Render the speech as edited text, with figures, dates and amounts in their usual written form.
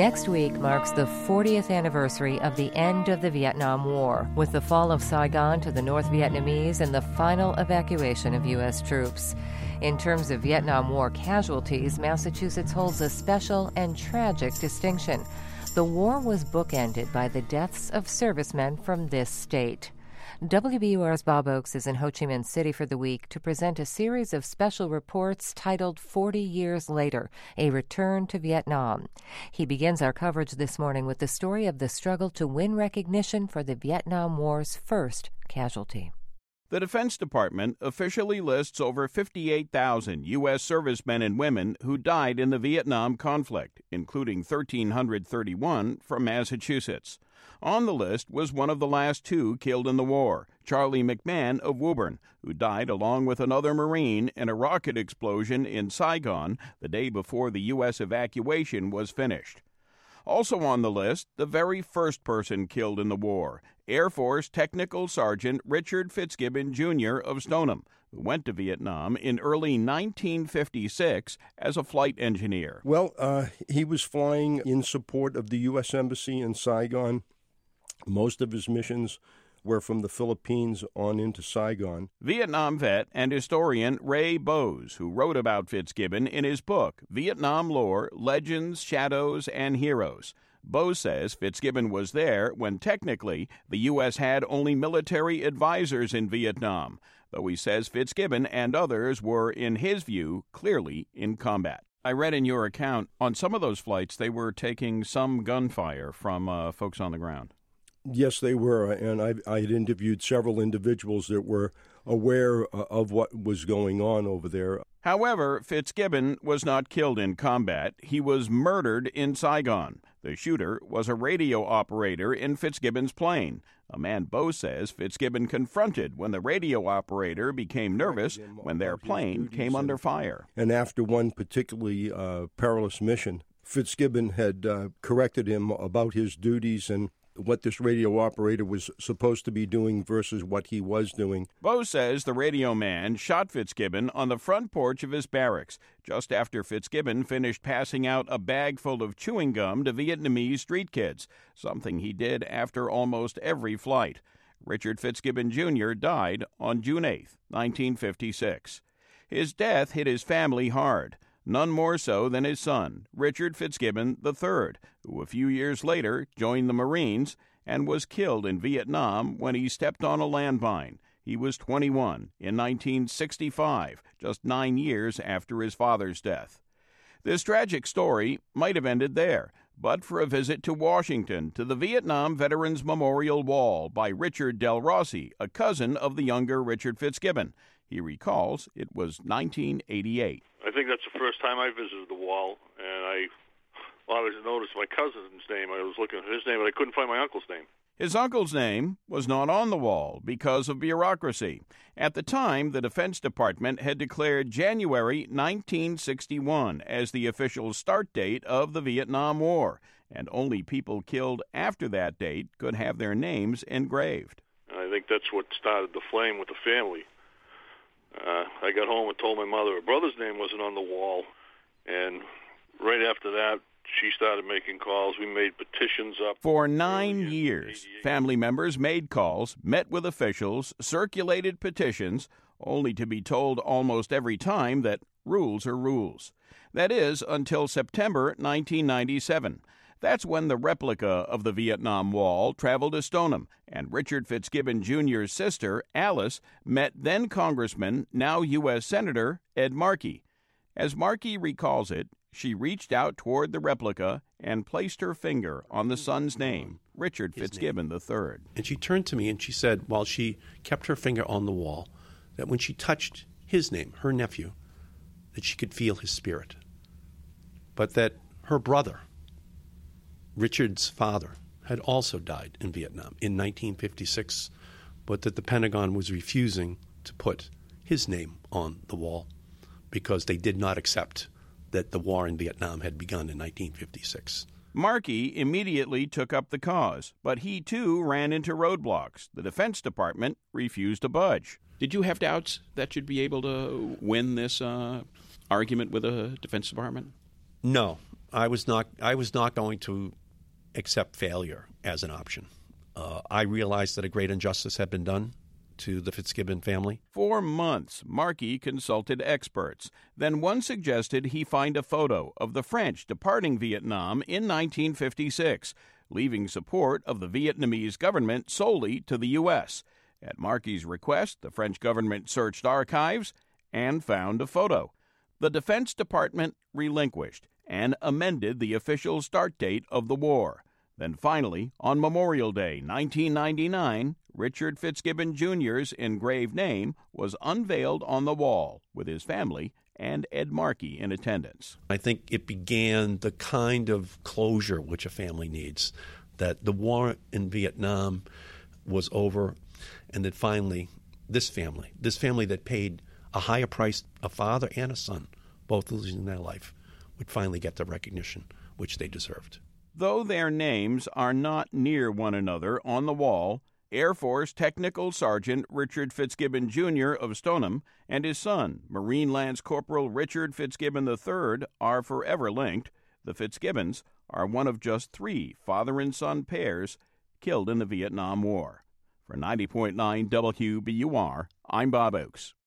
Next week marks the 40th anniversary of the end of the Vietnam War, with the fall of Saigon to the North Vietnamese and the final evacuation of U.S. troops. In terms of Vietnam War casualties, Massachusetts holds a special and tragic distinction. The war was bookended by the deaths of servicemen from this state. WBUR's Bob Oakes is in Ho Chi Minh City for the week to present a series of special reports titled 40 Years Later, A Return to Vietnam. He begins our coverage this morning with the story of the struggle to win recognition for the Vietnam War's first casualty. The Defense Department officially lists over 58,000 U.S. servicemen and women who died in the Vietnam conflict, including 1,331 from Massachusetts. On the list was one of the last two killed in the war, Charlie McMahon of Woburn, who died along with another Marine in a rocket explosion in Saigon the day before the U.S. evacuation was finished. Also on the list, the very first person killed in the war, Air Force Technical Sergeant Richard Fitzgibbon, Jr. of Stoneham, who went to Vietnam in early 1956 as a flight engineer. Well, he was flying in support of the U.S. Embassy in Saigon. Most of his missions were from the Philippines on into Saigon. Vietnam vet and historian Ray Bowes, who wrote about Fitzgibbon in his book, Vietnam Lore, Legends, Shadows, and Heroes. Bowes says Fitzgibbon was there when technically the U.S. had only military advisors in Vietnam, though he says Fitzgibbon and others were, in his view, clearly in combat. I read in your account, on some of those flights, they were taking some gunfire from folks on the ground. Yes, they were, and I had interviewed several individuals that were aware of what was going on over there. However, Fitzgibbon was not killed in combat. He was murdered in Saigon. The shooter was a radio operator in Fitzgibbon's plane, a man Bowes says Fitzgibbon confronted when the radio operator became nervous when their plane came under fire. And after one particularly perilous mission, Fitzgibbon had corrected him about his duties and what this radio operator was supposed to be doing versus what he was doing. Bowes says the radio man shot Fitzgibbon on the front porch of his barracks, just after Fitzgibbon finished passing out a bag full of chewing gum to Vietnamese street kids, something he did after almost every flight. Richard Fitzgibbon, Jr. died on June 8, 1956. His death hit his family hard. None more so than his son, Richard Fitzgibbon III, who a few years later joined the Marines and was killed in Vietnam when he stepped on a landmine. He was 21 in 1965, just 9 years after his father's death. This tragic story might have ended there, but for a visit to Washington to the Vietnam Veterans Memorial Wall by Richard Del Rossi, a cousin of the younger Richard Fitzgibbon. He recalls it was 1988. I think that's the first time I visited the wall, and I always noticed my cousin's name. I was looking for his name, but I couldn't find my uncle's name. His uncle's name was not on the wall because of bureaucracy. At the time, the Defense Department had declared January 1961 as the official start date of the Vietnam War, and only people killed after that date could have their names engraved. And I think that's what started the flame with the family. I got home and told my mother her brother's name wasn't on the wall, and right after that, she started making calls. We made petitions up. For 9 years, family members made calls, met with officials, circulated petitions, only to be told almost every time that rules are rules. That is, until September 1997. That's when the replica of the Vietnam Wall traveled to Stoneham, and Richard Fitzgibbon Jr.'s sister, Alice, met then-Congressman, now U.S. Senator, Ed Markey. As Markey recalls it, she reached out toward the replica and placed her finger on the son's name, Richard Fitzgibbon III. And she turned to me and she said, while she kept her finger on the wall, that when she touched his name, her nephew, that she could feel his spirit. But that her brother, Richard's father, had also died in Vietnam in 1956, but that the Pentagon was refusing to put his name on the wall because they did not accept that the war in Vietnam had begun in 1956. Markey immediately took up the cause, but he too ran into roadblocks. The Defense Department refused to budge. Did you have doubts that you'd be able to win this argument with the Defense Department? No. I was not going to accept failure as an option. I realized that a great injustice had been done to the Fitzgibbon family. For months, Markey consulted experts. Then one suggested he find a photo of the French departing Vietnam in 1956, leaving support of the Vietnamese government solely to the U.S. At Markey's request, the French government searched archives and found a photo. The Defense Department relinquished and amended the official start date of the war. Then finally, on Memorial Day 1999, Richard Fitzgibbon Jr.'s engraved name was unveiled on the wall with his family and Ed Markey in attendance. I think it began the kind of closure which a family needs, that the war in Vietnam was over, and that finally this family that paid a higher price, a father and a son, both losing their life, would finally get the recognition which they deserved. Though their names are not near one another on the wall, Air Force Technical Sergeant Richard Fitzgibbon Jr. of Stoneham and his son, Marine Lance Corporal Richard Fitzgibbon III, are forever linked. The Fitzgibbons are one of just 3 father and son pairs killed in the Vietnam War. For 90.9 WBUR, I'm Bob Oakes.